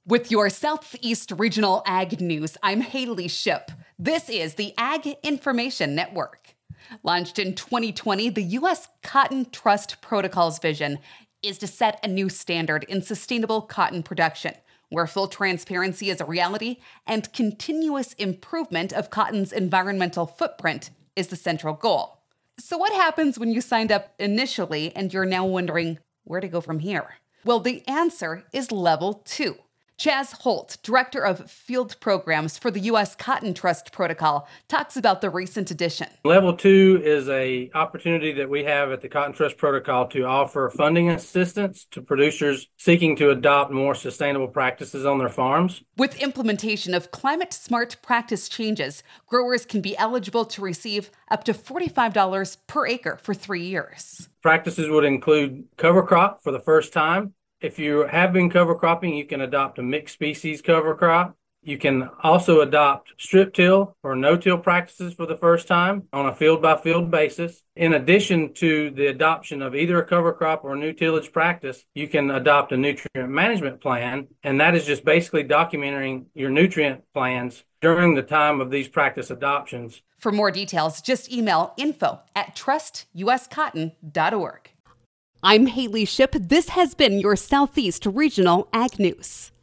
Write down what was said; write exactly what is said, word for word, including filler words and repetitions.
With your Southeast Regional Ag News, I'm Haley Ship. This is the Ag Information Network. Launched in twenty twenty, the U S Cotton Trust Protocol's vision is to set a new standard in sustainable cotton production, where full transparency is a reality and continuous improvement of cotton's environmental footprint is the central goal. So what happens when you signed up initially and you're now wondering where to go from here? Well, the answer is level two. Chaz Holt, Director of Field Programs for the U S Cotton Trust Protocol, talks about the recent addition. Level two is an opportunity that we have at the Cotton Trust Protocol to offer funding assistance to producers seeking to adopt more sustainable practices on their farms. With implementation of climate-smart practice changes, growers can be eligible to receive up to forty-five dollars per acre for three years. Practices would include cover crop for the first time. If you have been cover cropping, you can adopt a mixed species cover crop. You can also adopt strip till or no-till practices for the first time on a field-by-field basis. In addition to the adoption of either a cover crop or new tillage practice, you can adopt a nutrient management plan, and that is just basically documenting your nutrient plans during the time of these practice adoptions. For more details, just email info at trust u s cotton dot org. I'm Haley Ship. This has been your Southeast Regional Ag News.